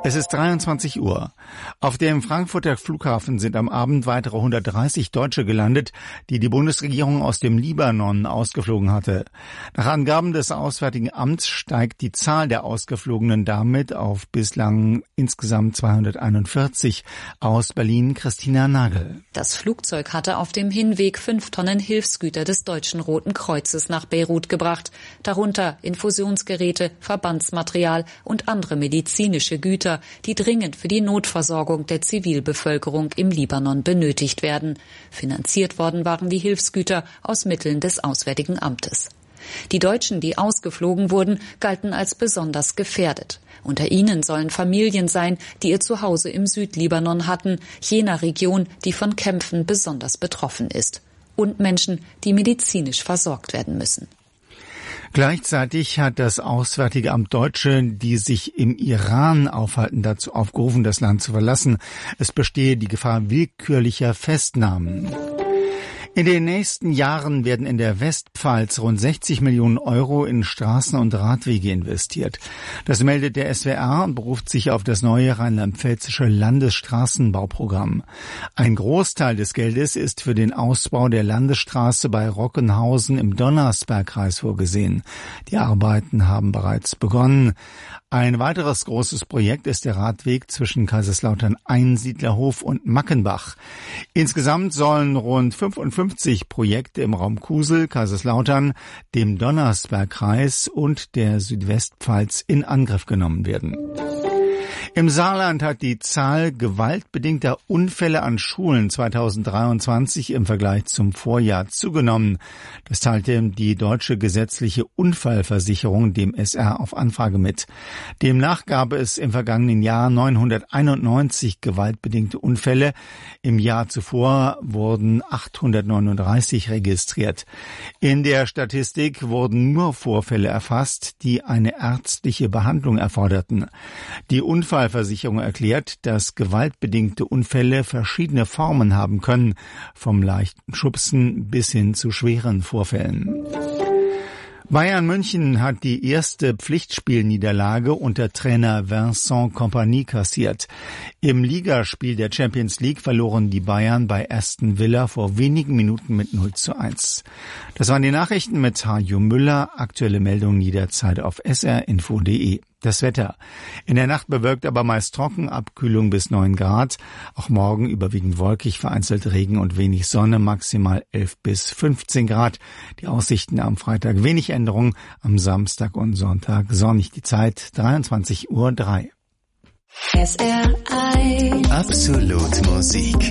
Es ist 23 Uhr. Auf dem Frankfurter Flughafen sind am Abend weitere 130 Deutsche gelandet, die die Bundesregierung aus dem Libanon ausgeflogen hatte. Nach Angaben des Auswärtigen Amts steigt die Zahl der Ausgeflogenen damit auf bislang insgesamt 241. Aus Berlin Christina Nagel. Das Flugzeug hatte auf dem Hinweg 5 Tonnen Hilfsgüter des Deutschen Roten Kreuzes nach Beirut gebracht, darunter Infusionsgeräte, Verbandsmaterial und andere medizinische Güter, die dringend für die Notversorgung der Zivilbevölkerung im Libanon benötigt werden. Finanziert worden waren die Hilfsgüter aus Mitteln des Auswärtigen Amtes. Die Deutschen, die ausgeflogen wurden, galten als besonders gefährdet. Unter ihnen sollen Familien sein, die ihr Zuhause im Südlibanon hatten, jener Region, die von Kämpfen besonders betroffen ist. Und Menschen, die medizinisch versorgt werden müssen. Gleichzeitig hat das Auswärtige Amt Deutsche, die sich im Iran aufhalten, dazu aufgerufen, das Land zu verlassen. Es bestehe die Gefahr willkürlicher Festnahmen. In den nächsten Jahren werden in der Westpfalz rund 60 Millionen Euro in Straßen und Radwege investiert. Das meldet der SWR und beruft sich auf das neue rheinland-pfälzische Landesstraßenbauprogramm. Ein Großteil des Geldes ist für den Ausbau der Landesstraße bei Rockenhausen im Donnersbergkreis vorgesehen. Die Arbeiten haben bereits begonnen. Ein weiteres großes Projekt ist der Radweg zwischen Kaiserslautern-Einsiedlerhof und Mackenbach. Insgesamt sollen rund 55 Projekte im Raum Kusel, Kaiserslautern, dem Donnersbergkreis und der Südwestpfalz in Angriff genommen werden. Im Saarland hat die Zahl gewaltbedingter Unfälle an Schulen 2023 im Vergleich zum Vorjahr zugenommen. Das teilte die Deutsche Gesetzliche Unfallversicherung dem SR auf Anfrage mit. Demnach gab es im vergangenen Jahr 991 gewaltbedingte Unfälle. Im Jahr zuvor wurden 839 registriert. In der Statistik wurden nur Vorfälle erfasst, die eine ärztliche Behandlung erforderten. Die Unfallversicherung erklärt, dass gewaltbedingte Unfälle verschiedene Formen haben können, vom leichten Schubsen bis hin zu schweren Vorfällen. Bayern München hat die erste Pflichtspielniederlage unter Trainer Vincent Kompany kassiert. Im Ligaspiel der Champions League verloren die Bayern bei Aston Villa vor wenigen Minuten mit 0:1. Das waren die Nachrichten mit Hajo Müller. Aktuelle Meldungen jederzeit auf srinfo.de. Das Wetter. In der Nacht bewölkt, aber meist trocken, Abkühlung bis 9 Grad. Auch morgen überwiegend wolkig, vereinzelt Regen und wenig Sonne, maximal 11 bis 15 Grad. Die Aussichten am Freitag wenig Änderung, am Samstag und Sonntag sonnig. Die Zeit 23:03 Uhr. SRI Absolut Musik.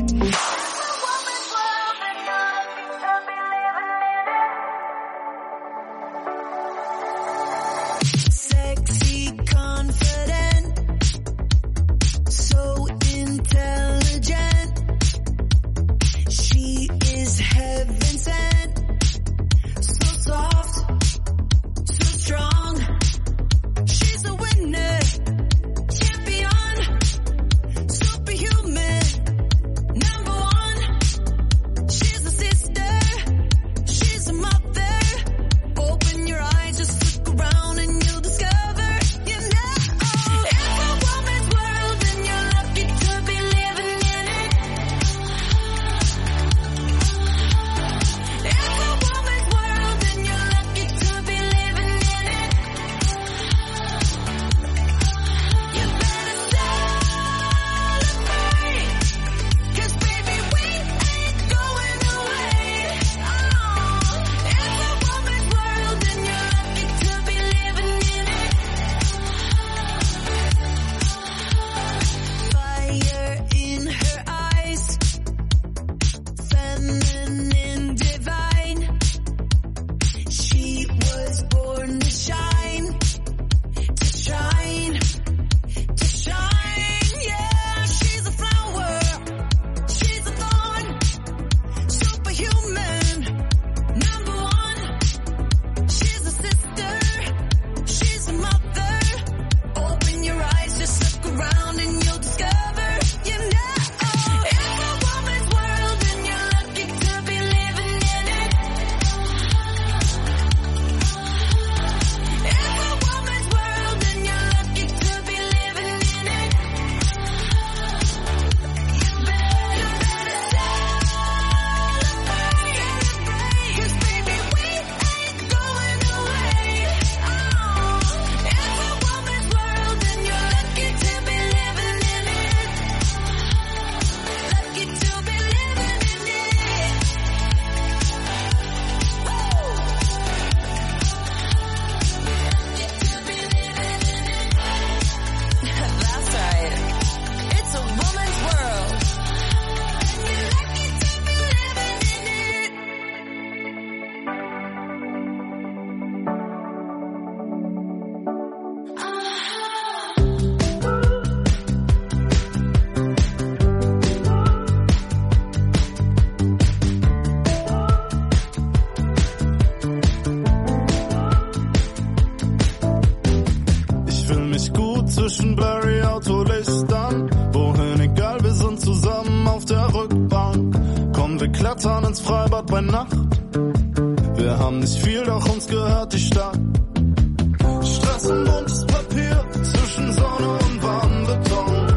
zwischen Blurry-Autolichtern. Wohin, egal, wir sind zusammen auf der Rückbank. Komm, wir klettern ins Freibad bei Nacht. Wir haben nicht viel, doch uns gehört die Stadt. Stress und buntes Papier zwischen Sonne und warmem Beton.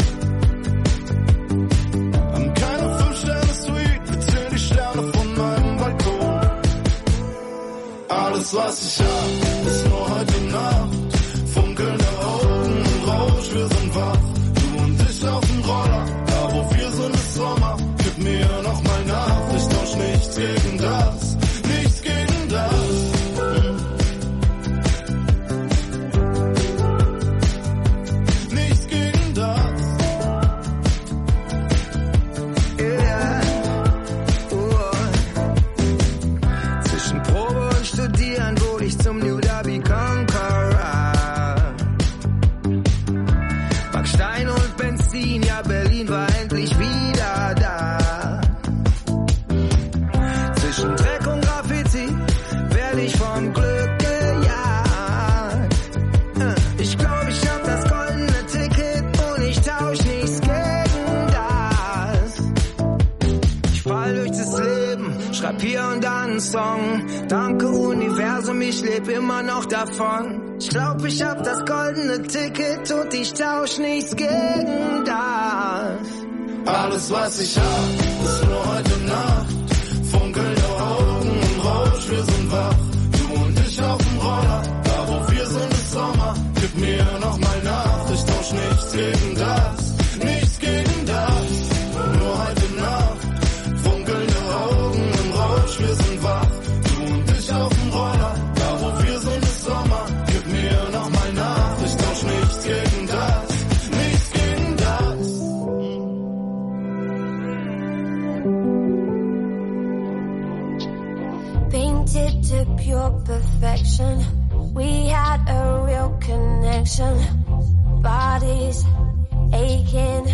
Haben keine 5-Sterne-Suite, wir zählen die Sterne von meinem Balkon. Alles, was ich hab, ist nur heute Nacht. Funkelnde Augen und Rausch, wir sind wach. Du und ich auf dem Roller, da wo wir sind, ist Sommer. Gib mir noch mal nach, ich tausch nichts gegen das. Nichts gegen das. Nichts gegen das. Yeah. Zwischen Probe und Studieren wurde ich zum New Derby Conqueror. Backstein und Benzin, ja, Berlin war endlich wieder da. Zwischen Dreck und Graffiti werde ich vom Glück gejagt. Ich glaube, ich hab das goldene Ticket und ich tausch nichts gegen das. Ich fall durch das Leben, schreib hier und da einen Song. Danke Universum, ich leb immer noch davon. Ich glaub, ich hab das goldene Ticket und ich tausch nichts gegen das. Alles, was ich hab, ist nur heute Nacht. Funkelnde Augen und Rausch, wir sind wach. Du und ich auf dem Roller, da wo wir sind, ist Sommer. Gib mir noch mal nach, ich tausch nichts gegen das. Nichts gegen das. Nur heute Nacht. Funkelnde Augen und Rausch, wir sind wach. Du und ich auf dem Roller, da wo wir sind, ist Sommer. Gib mir noch mal nach, ich tausch nichts gegen das. Nichts gegen das. Painted to pure perfection, we had a real connection. Bodies aching,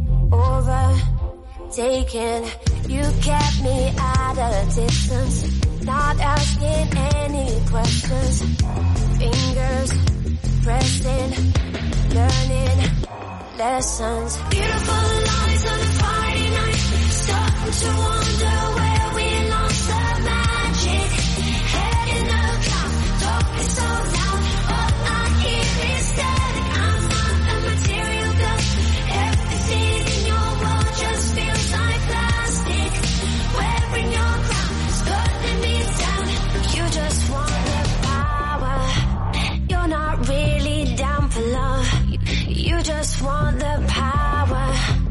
overtaken. You kept me at a distance, not asking any questions. Fingers pressing, learning lessons. Beautiful lies on a Friday night, starting to wonder where we lost the magic. Head in the clouds, talking so loud, all I hear is static. I'm not a material girl, everything in your world just feels like plastic. Wearing your crown, skirting me down, you just want the power. You're not really down for love, you just want the power.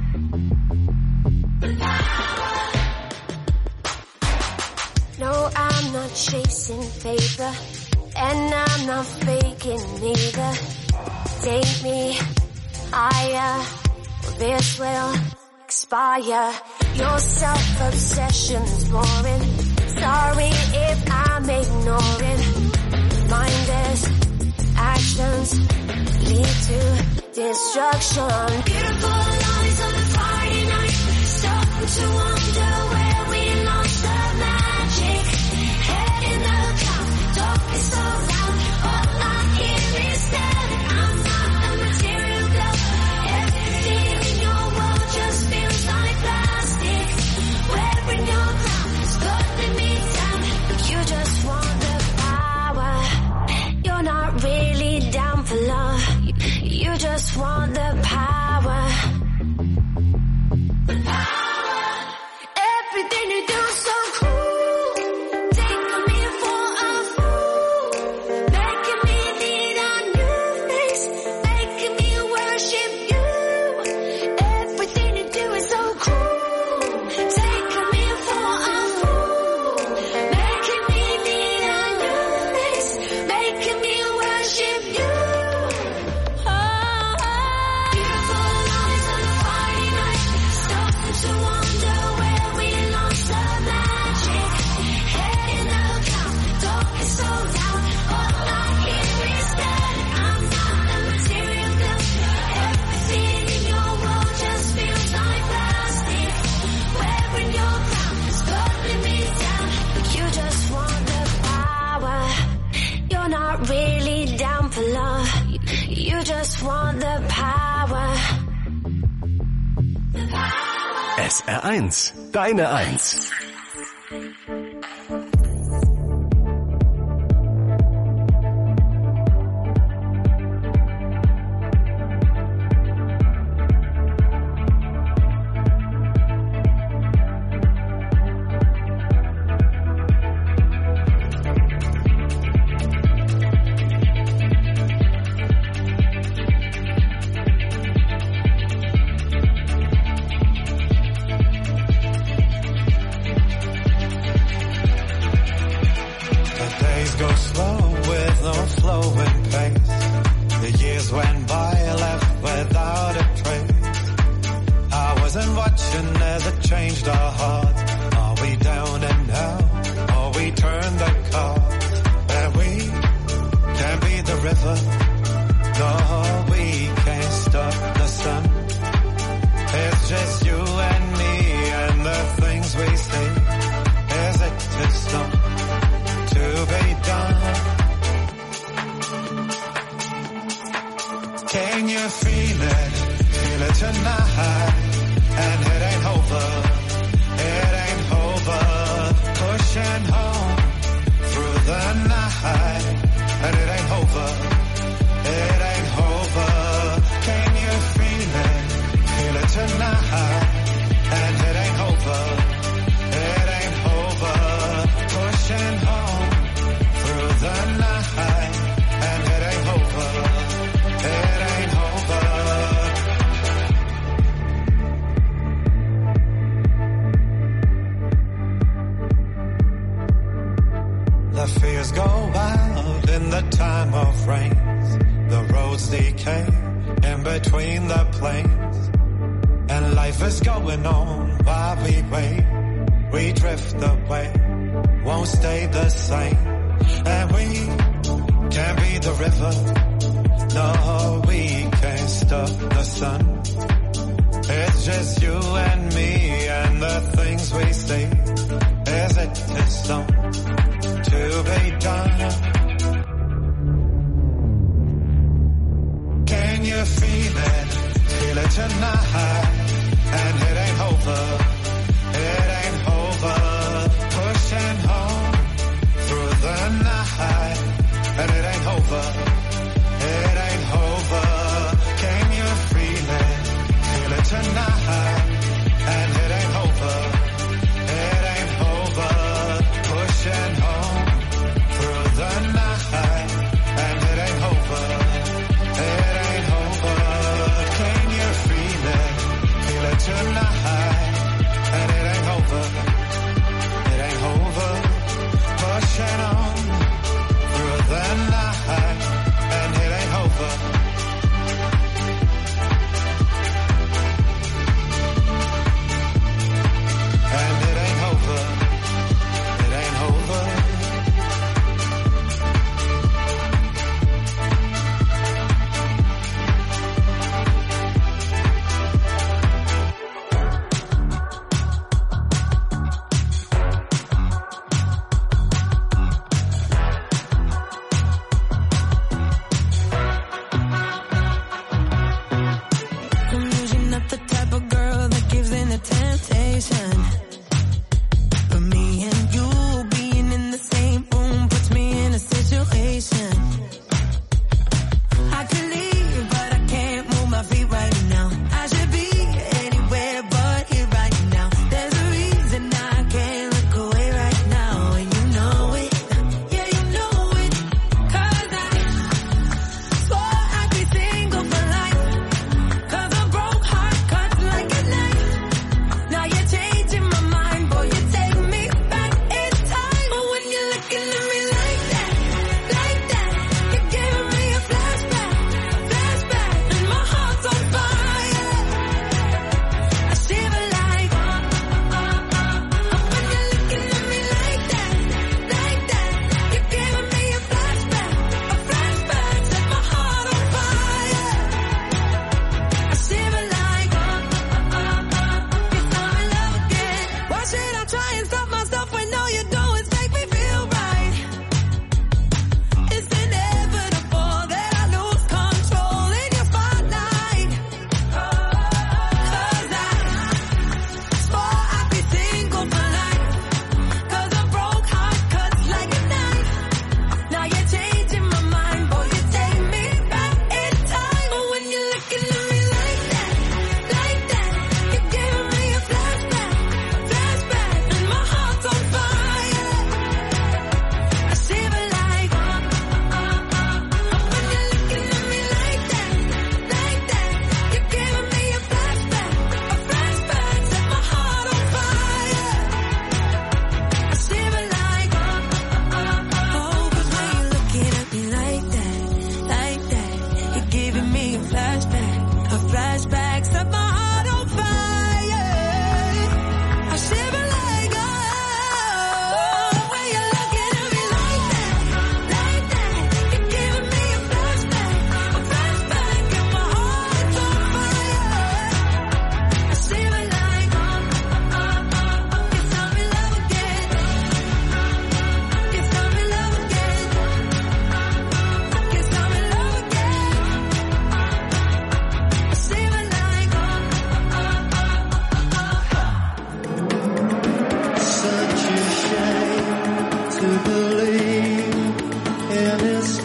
The power. No, I'm not chasing favor, and I'm not faking either. Take me higher, this will expire. Your self-obsession's boring. Sorry if I'm ignoring. Mindless actions lead to destruction. Beautiful lies on a Friday night, starting to wonder where we lost the magic. Head in the clouds, talking so loud, all I hear is static. I'm not a material girl, everything in your world just feels like plastic. Wearing your crown, skirting me down, you just want the power. You're not really down for love, you just want the power. The power. Everything you do is so cool, taking me for a fool, making me need a new face, making me worship you. Everything you do is so cool, taking me for a fool, making me need a new face, making me worship you. Beautiful lies on a Friday night, starting to wonder where we lost the magic. Head in the clouds, talking so loud, all I hear is static. I'm not a material girl, everything in your world just feels like plastic. Wearing your crown, skirting me down, you just want the power. You're not really down for love, you You just want the power. SR1, deine Eins.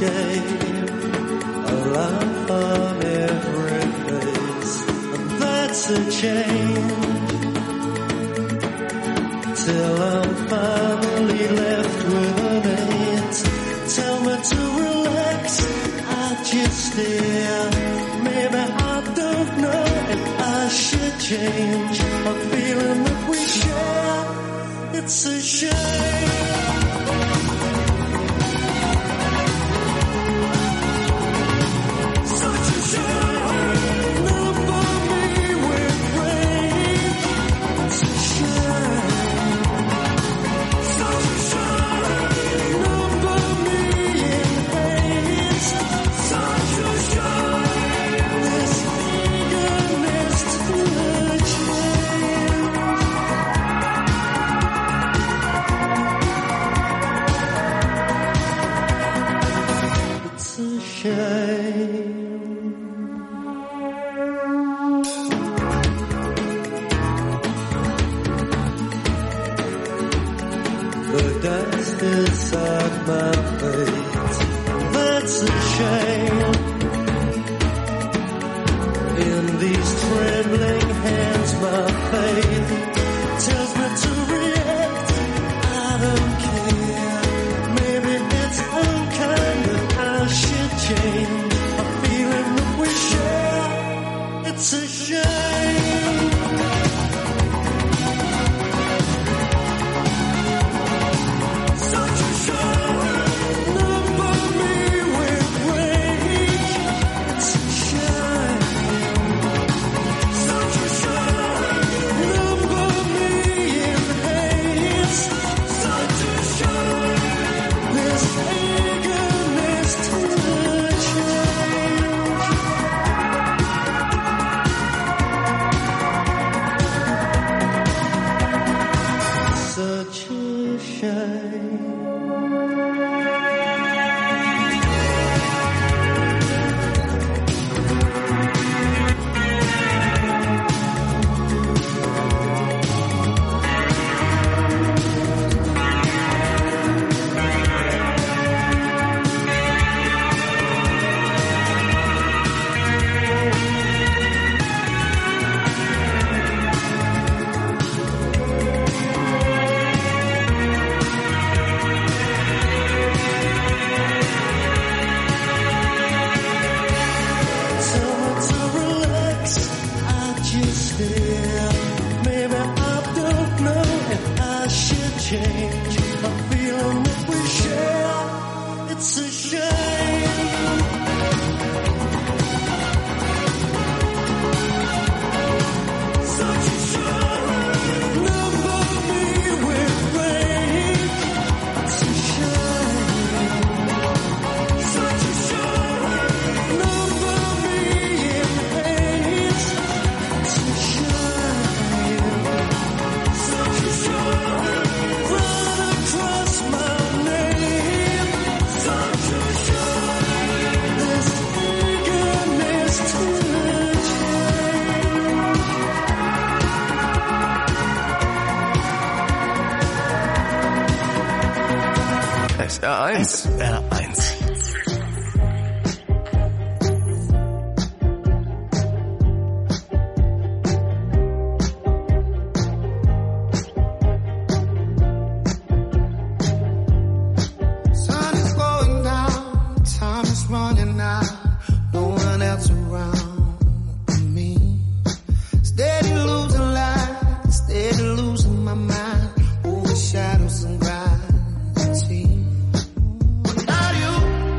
game, a laugh on every face, and that's a change. Till I'm finally left with an eight. Tell me to relax, I just stare. Maybe I don't know if I should change a feeling that we share. It's a shame. SR1. SR1. Without you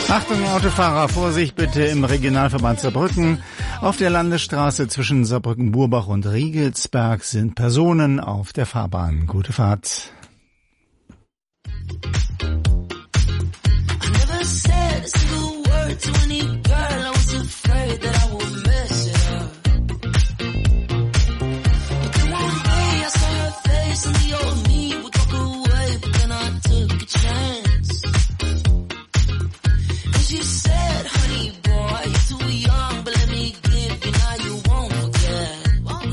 Achtung Autofahrer, Vorsicht bitte im Regionalverband Saarbrücken. Auf der Landesstraße zwischen Saarbrücken-Burbach und Riegelsberg sind Personen auf der Fahrbahn. Gute Fahrt. She said, honey boy, you're too young, but let me give you now you won't forget.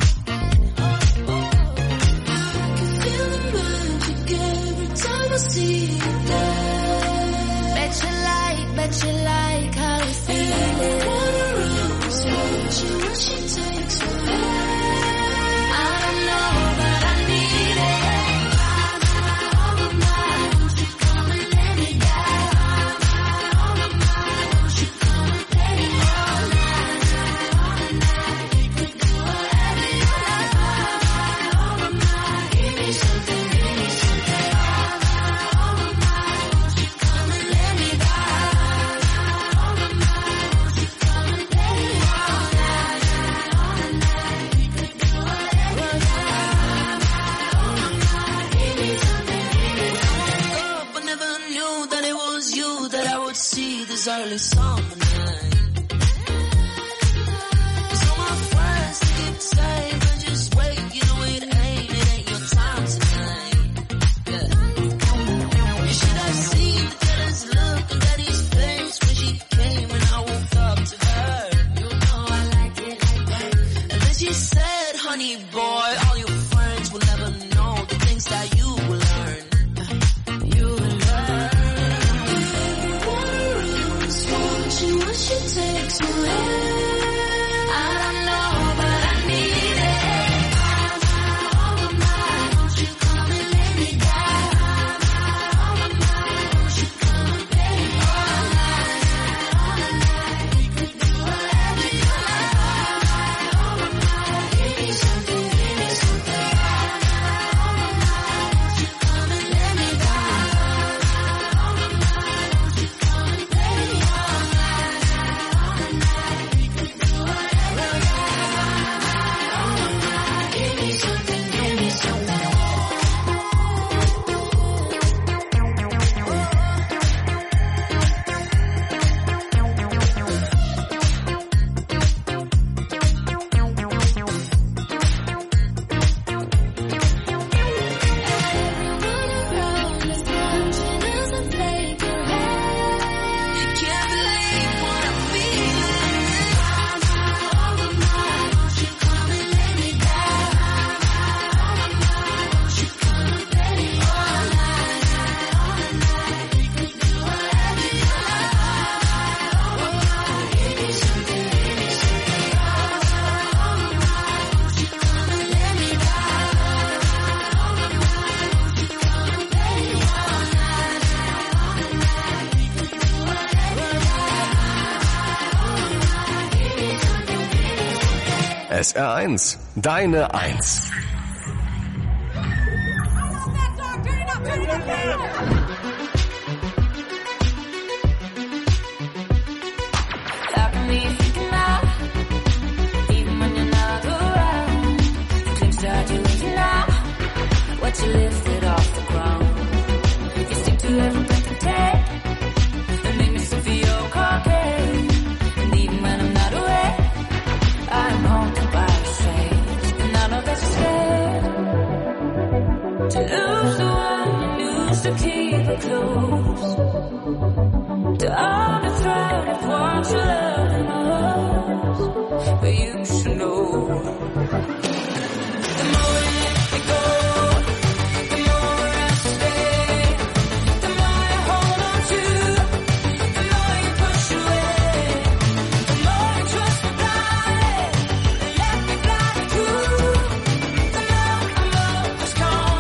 I can feel the magic every time I see you there. Bet you like how you feel it. What you takes away. I don't know, but I need it. Early summer night. So my friends think it's safe, but just wait, you know it ain't your time tonight. Yeah. You should have seen the jealous look on Daddy's face when she came and I woke up to her. You know I like it like that. And then she said, honey boy, all your friends will never know the things that you will learn. She takes away. I don't know, but I need it. Won't you come and let me down? Won't you come and let me all night? We could do whatever you like. Give me something, give me something. Won't you come and let me down? Won't you come and let me all night? SR1, deine Eins.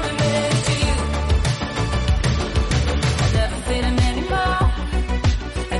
I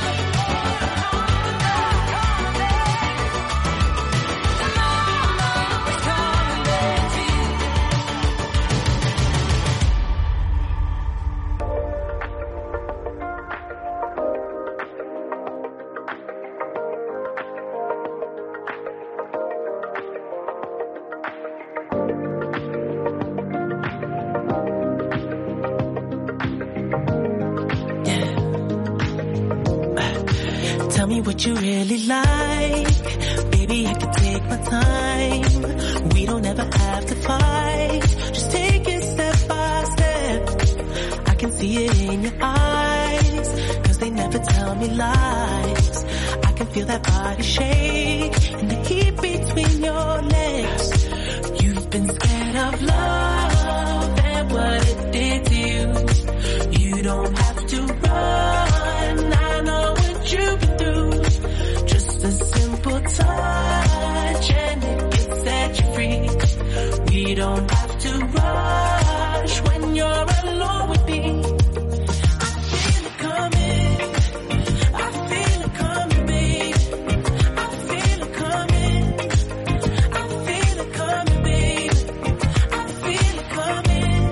Tell me what you really like. Baby, I can take my time. We don't ever have to fight. Just take it step by step. I can see it in your eyes, 'cause they never tell me lies. I can feel that body shake and the heat between your legs. You've been scared of love and what it did to you. You don't have to run. I know what you've been through. Just a simple touch and it can set you free. We don't have to rush when you're alone with me. I feel it coming. I feel it coming, baby. I feel it coming. I feel it coming, baby. I feel it coming.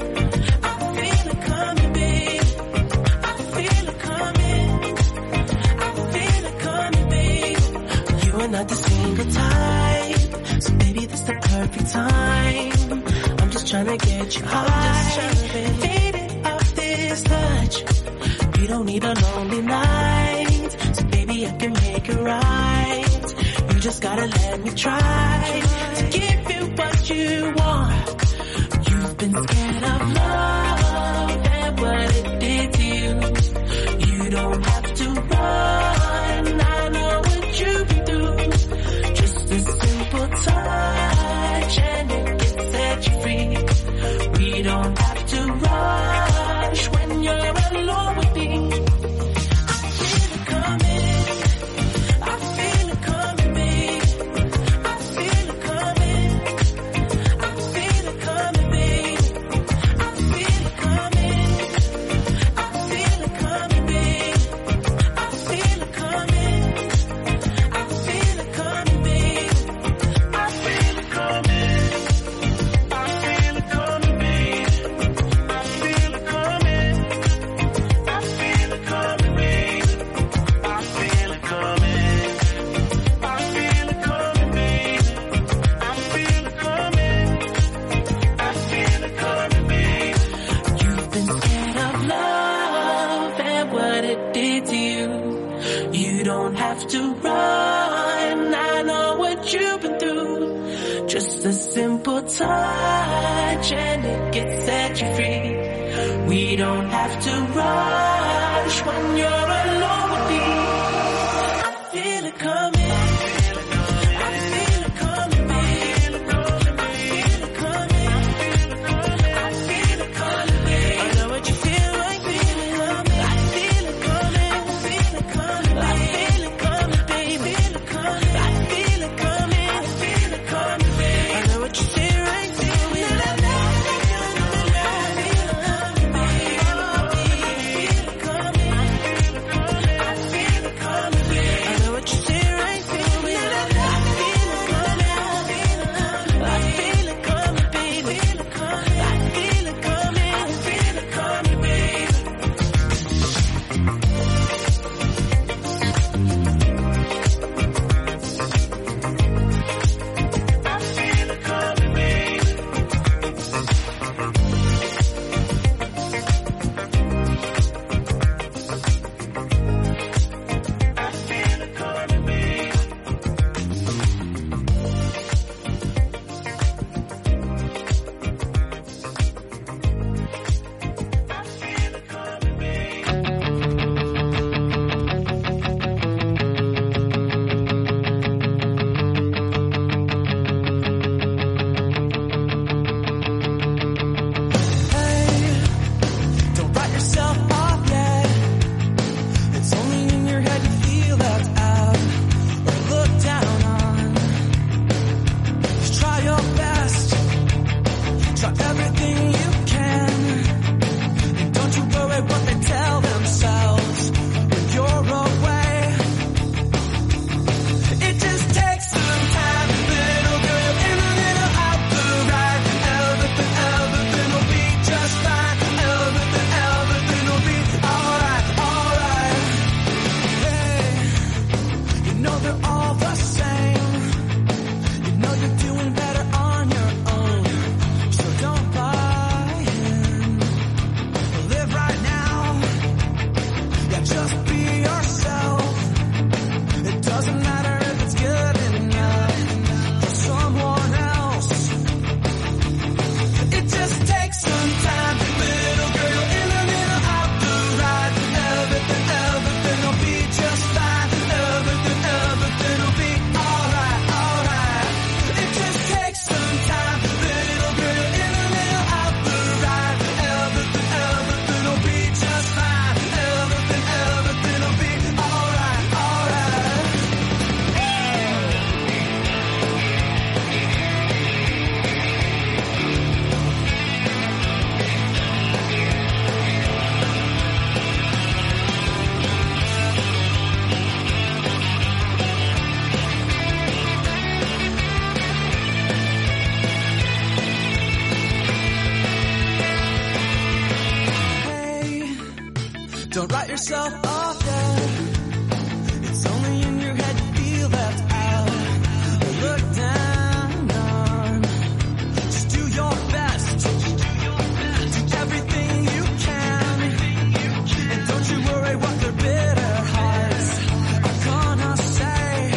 I feel it coming, baby. I feel it coming. I feel it coming, baby. You are not the single type, so baby, this the perfect time. I'm just trying to get you high, faded off this touch. We don't need a lonely night, so baby, I can make it right. You just gotta let me try to give you what you want. You've been scared of love and what it did to you. You don't have to run. I know what you've been through. Just a simple touch and it can set you free. We don't have to rush when you're alone with me. I feel it coming. I feel it coming, baby. I feel it coming. I feel it coming, baby. simple touch and it gets set you free. We don't have to rush when you're alone with me. I feel it coming. Don't write yourself off yet. It's only in your head you feel left out. Look down on. Just do your best. Do everything you can. And don't you worry what their bitter hearts are gonna say.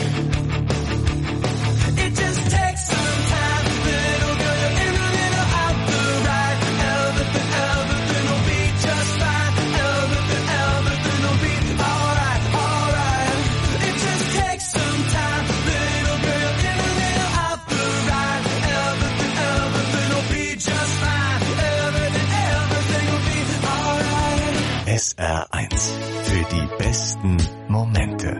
It just takes some time, little girl. You're in the middle of the ride. Everything will be just fine. Everything will be alright, alright. It just takes some time, little girl. You're in the middle of the ride. Everything will be just fine. Everything will be alright. SR1 für die besten Momente.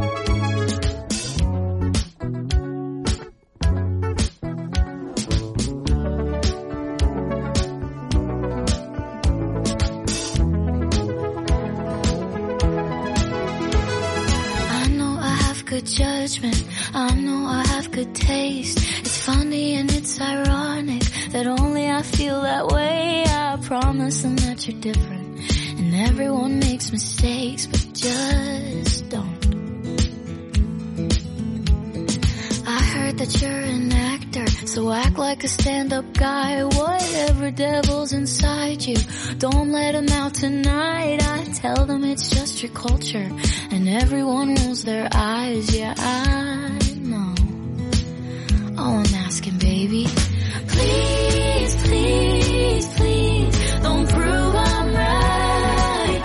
I know I have good judgment, I know I have good taste. It's funny and it's ironic that only I feel that way. I promise them that you're different, and everyone makes mistakes, but just don't. I heard that you're an actor, so act like a stand-up guy. Whatever devil's inside you, don't let him out tonight. I tell them it's just your culture, and everyone rolls their eyes. Yeah, I know. Oh, I'm asking, baby. Please, please, please, don't prove I'm right.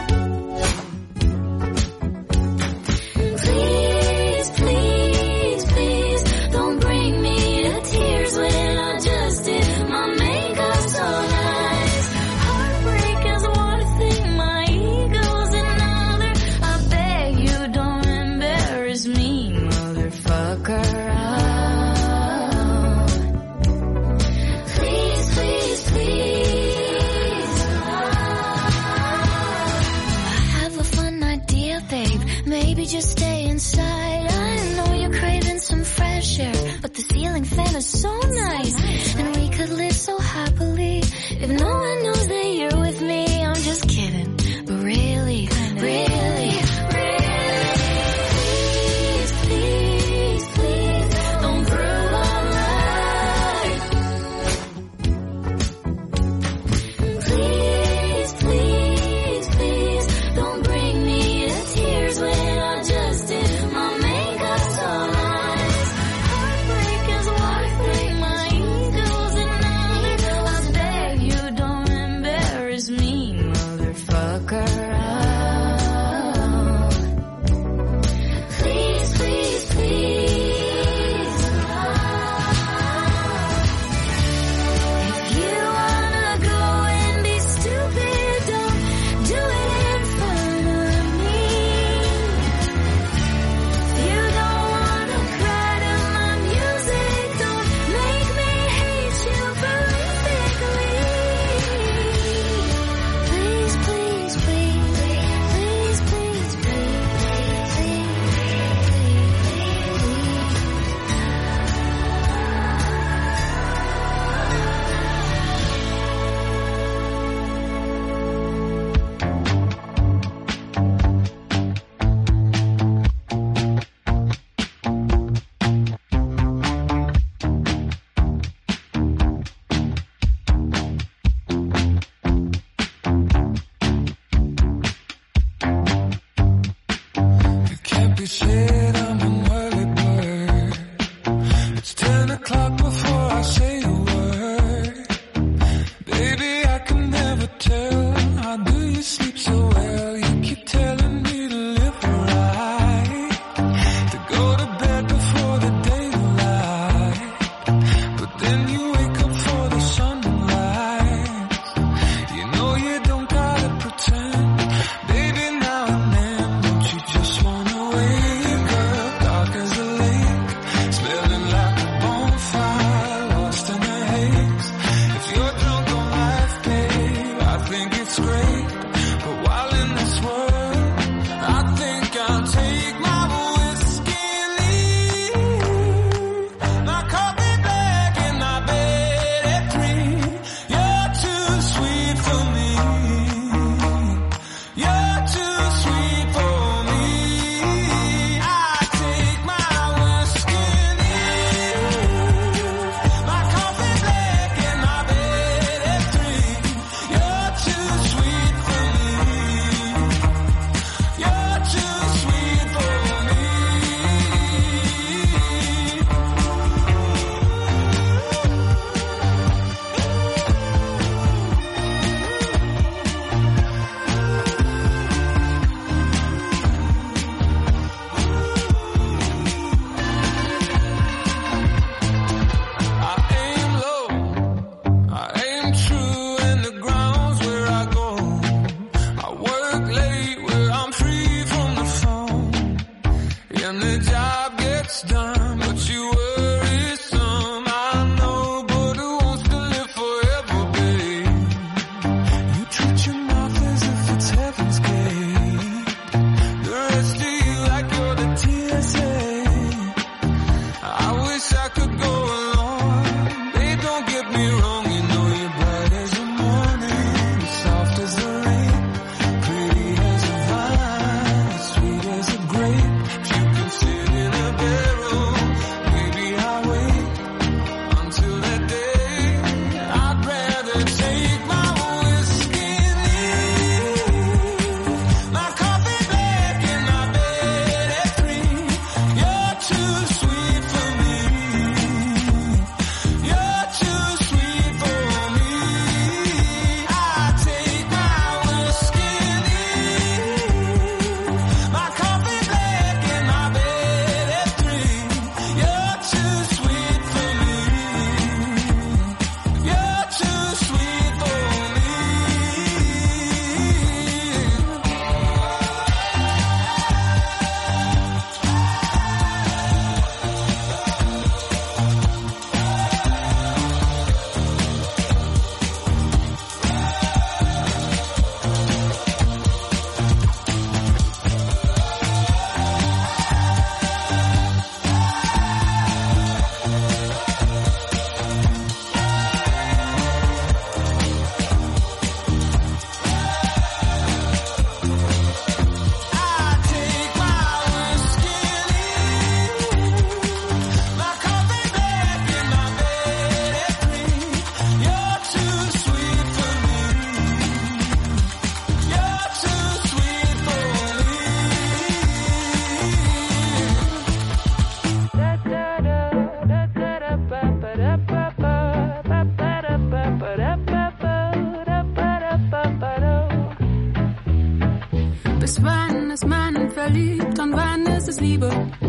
Please, please, please, don't bring me to tears when I just did my makeup so nice. Heartbreak is one thing, my ego's another. I beg you don't embarrass me, motherfucker. Please, Bis wann ist man verliebt und wann ist es Liebe?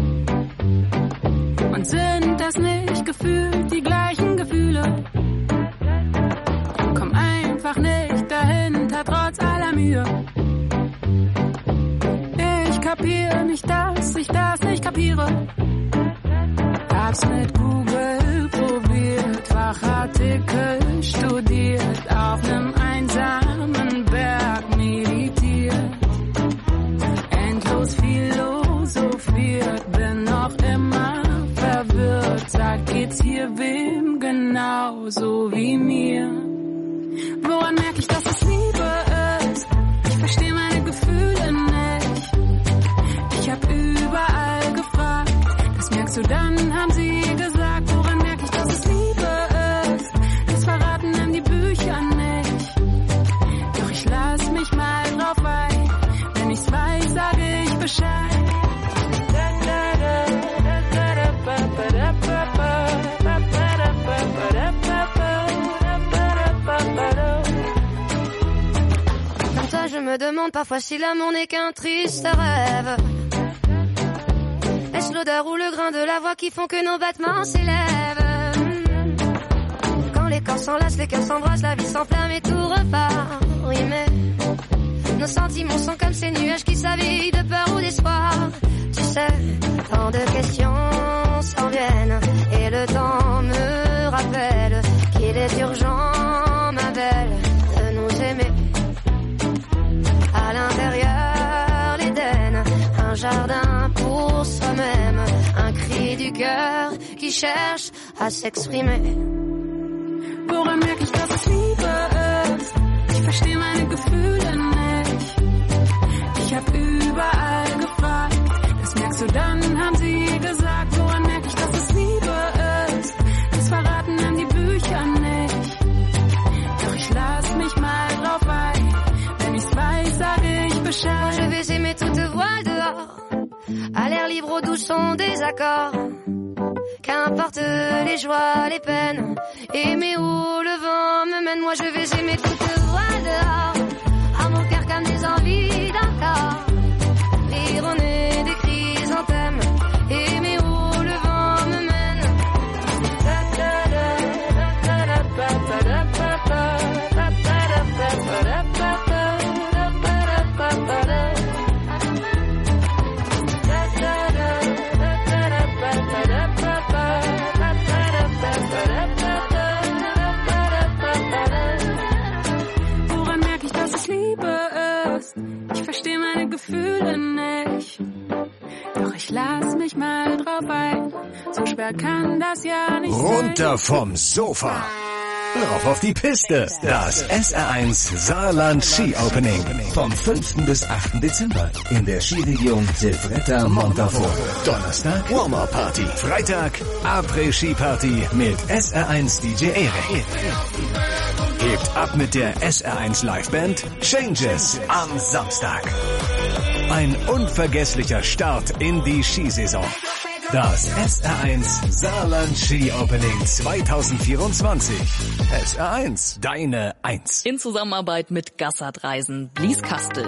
Und sind das nicht gefühlt die gleichen Gefühle? Komm einfach nicht dahinter, trotz aller Mühe. Ich kapiere nicht, dass ich das nicht kapiere. Hab's mit Google probiert, Fachartikel studiert, auf nem einsamen Berg meditiert, endlos philosophiert, bin noch immer verwirrt. Sagt, geht's hier wem genauso wie mir? Woran merke ich, dass es Liebe ist? Ich verstehe meine Gefühle nicht. Ich hab überall gefragt, das merkst du dann, haben sie gesagt. Woran merke ich, dass es Liebe ist? Das verraten dann die Bücher nicht. Doch ich lass mich mal drauf ein, wenn ich's weiß, sage ich Bescheid. Comme toi je me demande parfois si l'amour n'est qu'un triste rêve. Est-ce l'odeur ou le grain de la voix qui font que nos battements s'élèvent? Quand les corps s'enlacent, les cœurs s'embrassent, la vie s'enflamme et tout repart. Oui mais nos sentiments sont comme ces nuages qui s'habillent de peur ou d'espoir. Tu sais, tant de questions s'en viennent et le temps me rappelle qu'il est urgent, ma belle, de nous aimer. À l'intérieur, l'Éden, un jardin pour soi-même, un cri du cœur qui cherche à s'exprimer. Woran merke ich, dass es Liebe ist? Ich verstehe meine Gefühle nicht. Ich hab überall gefragt, das merkst du dann, haben sie gesagt. Woran merke ich, dass es Liebe ist? Das verraten dann die Bücher nicht. Doch ich lass mich mal drauf ein, wenn ich's weiß, sage ich Bescheid. Je vais aimer toute voile dehors, à l'air libre au doux son des accords. Qu'importe les joies, les peines, aimer où le vent me mène. Moi je vais aimer toute voile dehors, à mon cœur comme des envies d'un corps. Rire au nez des chrysanthèmes, aimer où le vent me mène. Woran merke ich, dass es Liebe ist? Ich verstehe meine Gefühle nicht. Doch ich lass mich mal drauf ein. So schwer kann das ja nicht sein. Runter vom Sofa. Rauf auf die Piste. Das SR1 Saarland Ski Opening. Vom 5. bis 8. Dezember. In der Skiregion Silvretta Montafort. Donnerstag Warm-Up Party. Freitag Après-Ski Party mit SR1 DJ Erik. Hebt ab mit der SR1 Liveband Changes am Samstag. Ein unvergesslicher Start in die Skisaison. Das SR1 Saarland Ski Opening 2024. SR1, deine 1. In Zusammenarbeit mit Gassert Reisen, Blieskastel.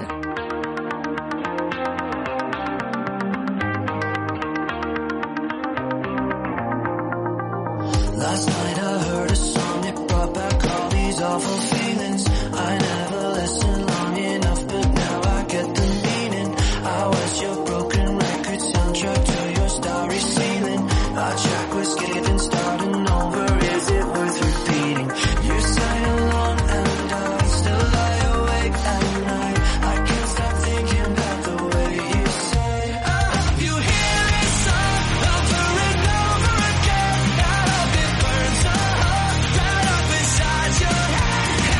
Last night I heard a song that brought back all these awful feelings. I never listened long enough, but now I get the meaning. I was your broken record soundtrack to your starry ceiling. Our track was given, starting over. Is it worth repeating? You sang along and I still lie awake at night. I can't stop thinking about the way you say, oh, you hear this song over and over again. I hope it burns a hole right up inside your head.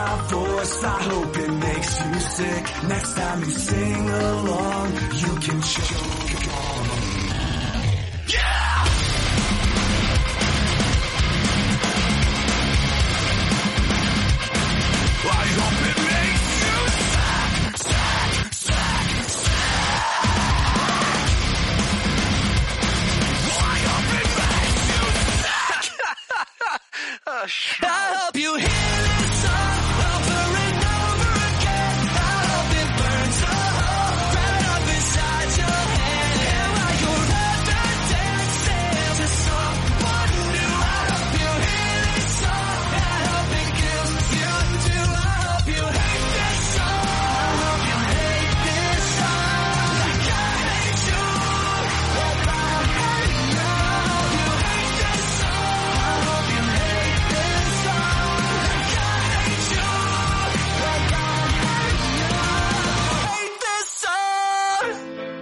my voice, I hope it makes you sick. Next time you sing along, you can choke on. Yeah! I hope it makes you sick, sick, sick, sick. I hope it makes you sick. Oh, shit. I hope you hear this song over and over again. I hope it burns a hole right up inside your head. And while your evidence sails to someone new, I hope you hear this song. I hope it kills you too. I hope you hate this song. I hope you hate this song. Like I hate you. Like I hate you. I hope you hate this song. I hope you hate this song. Like I hate you. Like I hate you. Hate this song.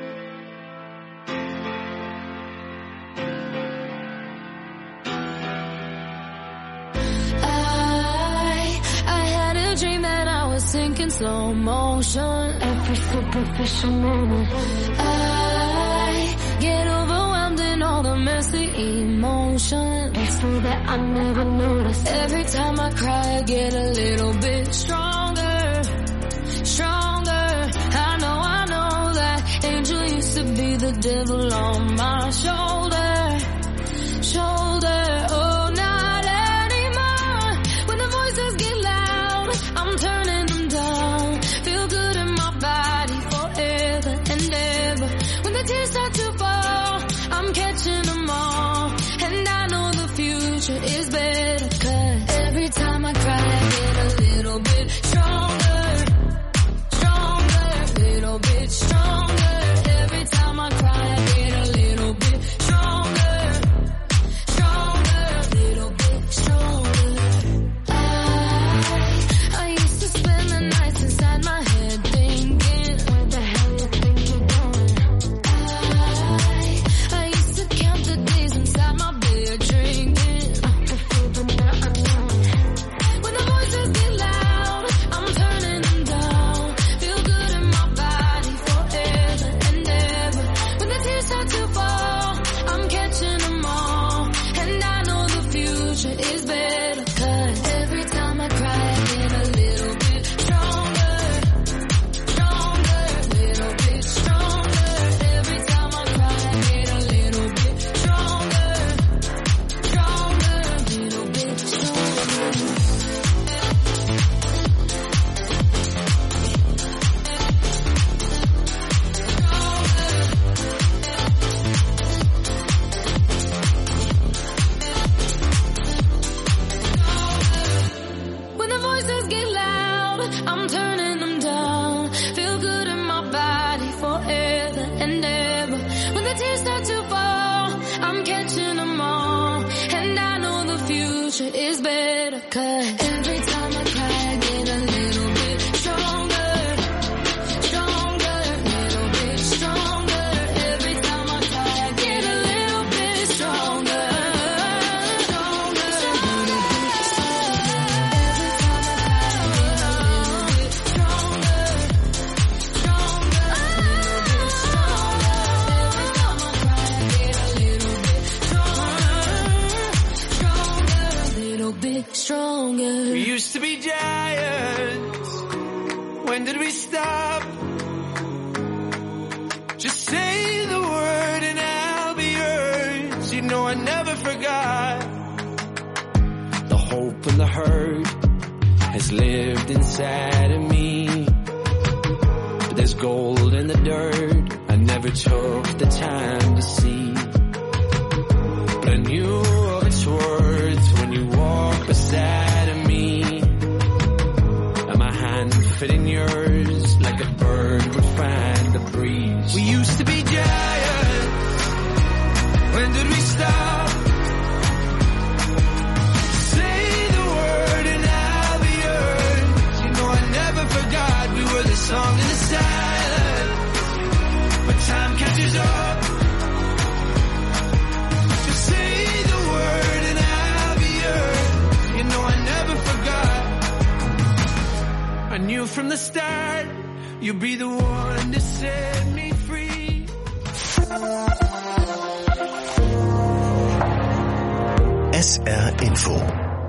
I had a dream that I was sinking slow motion. Every superficial moment. I get overwhelmed in all the messy emotion. It's so that I never noticed. Every time I cry, I get a little bit stronger, stronger. I know that angel used to be the devil on my shoulder, shoulder. Oh, not anymore. When the voices get loud, I'm turning them down. Feel good in my body forever and ever. When the tears start to fall, I'm catching them all. And I know the future is better, 'cause every time I cry, I get a little bit stronger, stronger, little bit stronger. Every time I cry, I get a little bit stronger, stronger, little bit stronger. I used to spend the nights inside my head thinking, where the hell you think you're going? I used to count the days inside my bed drinking. I feel but now I know. When the voices get loud, I'm turning them down. Feel good in my body forever and ever. When the tears start to fall, I'm catching them all. And I know the future is better, 'cause every time I cry, I get a little bit stronger, stronger, little bit stronger. Every time I cry, I get a little bit stronger, stronger, little bit stronger. When the voices get loud, I'm turning them down. Feel good in my body forever and ever. When the tears start to fall, I'm catching them all. And I know the future is better, 'cause every time I cry, I get a little bit stronger, stronger, little bit stronger. Every time I cry, I get a little bit stronger, stronger, little bit stronger. Every time I cry, I get a little bit stronger, stronger, little bit stronger. Every time I cry, I get a little bit stronger, stronger, little bit stronger. We used to be giants. When did we stop? Just say the word and I'll be yours. You know I never forgot. The hope and the hurt has lived inside of me. But there's gold in the dirt I never took the time to see. But I knew of its worth when you walked beside of me. And my hand fit in yours like a bird would find the breeze. We used to be giants. When did we stop? Say the word and I'll be yours. You know I never forgot we were the song in the silence. But time catches up. Just say the word and I'll be yours. You know I never forgot. from the start. You'll be the one to set me free. SR Info.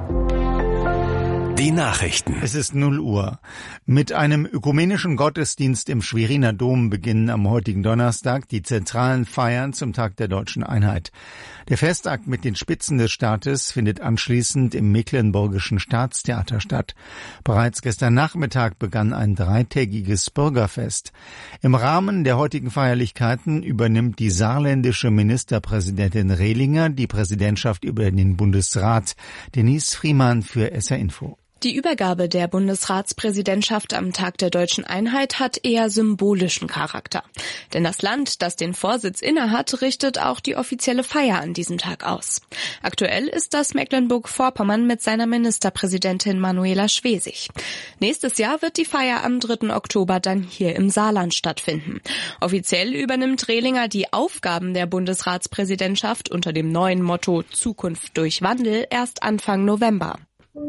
Die Nachrichten. Es ist 0 Uhr. Mit einem ökumenischen Gottesdienst im Schweriner Dom beginnen am heutigen Donnerstag die zentralen Feiern zum Tag der Deutschen Einheit. Der Festakt mit den Spitzen des Staates findet anschließend im Mecklenburgischen Staatstheater statt. Bereits gestern Nachmittag begann ein 3-tägiges Bürgerfest. Im Rahmen der heutigen Feierlichkeiten übernimmt die saarländische Ministerpräsidentin Rehlinger die Präsidentschaft über den Bundesrat. Denise Friemann für SR Info. Die Übergabe der Bundesratspräsidentschaft am Tag der Deutschen Einheit hat eher symbolischen Charakter. Denn das Land, das den Vorsitz innehat, richtet auch die offizielle Feier an diesem Tag aus. Aktuell ist das Mecklenburg-Vorpommern mit seiner Ministerpräsidentin Manuela Schwesig. Nächstes Jahr wird die Feier am 3. Oktober dann hier im Saarland stattfinden. Offiziell übernimmt Rehlinger die Aufgaben der Bundesratspräsidentschaft unter dem neuen Motto Zukunft durch Wandel erst Anfang November.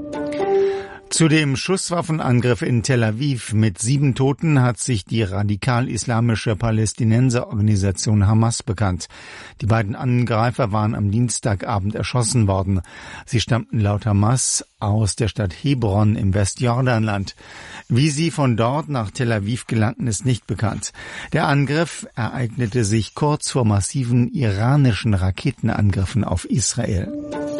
Zu dem Schusswaffenangriff in Tel Aviv mit 7 Toten hat sich die radikal-islamische Palästinenserorganisation Hamas bekannt. Die beiden Angreifer waren am Dienstagabend erschossen worden. Sie stammten laut Hamas aus der Stadt Hebron im Westjordanland. Wie sie von dort nach Tel Aviv gelangten, ist nicht bekannt. Der Angriff ereignete sich kurz vor massiven iranischen Raketenangriffen auf Israel.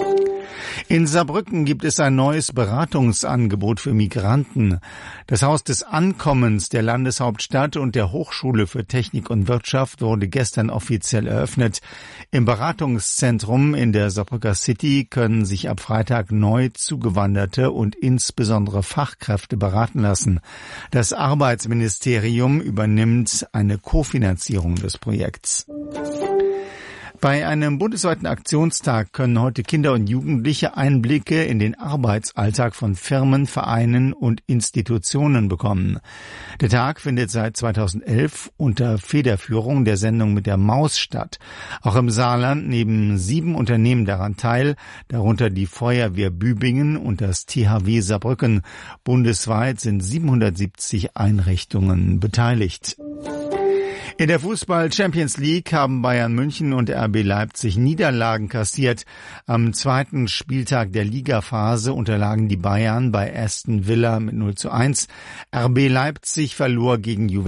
In Saarbrücken gibt es ein neues Beratungsangebot für Migranten. Das Haus des Ankommens der Landeshauptstadt und der Hochschule für Technik und Wirtschaft wurde gestern offiziell eröffnet. Im Beratungszentrum in der Saarbrücker City können sich ab Freitag neu Zugewanderte und insbesondere Fachkräfte beraten lassen. Das Arbeitsministerium übernimmt eine Kofinanzierung des Projekts. Bei einem bundesweiten Aktionstag können heute Kinder und Jugendliche Einblicke in den Arbeitsalltag von Firmen, Vereinen und Institutionen bekommen. Der Tag findet seit 2011 unter Federführung der Sendung mit der Maus statt. Auch im Saarland nehmen 7 Unternehmen daran teil, darunter die Feuerwehr Bübingen und das THW Saarbrücken. Bundesweit sind 770 Einrichtungen beteiligt. In der Fußball-Champions League haben Bayern München und RB Leipzig Niederlagen kassiert. Am 2. Spieltag der Ligaphase unterlagen die Bayern bei Aston Villa mit 0:1. RB Leipzig verlor gegen Juventus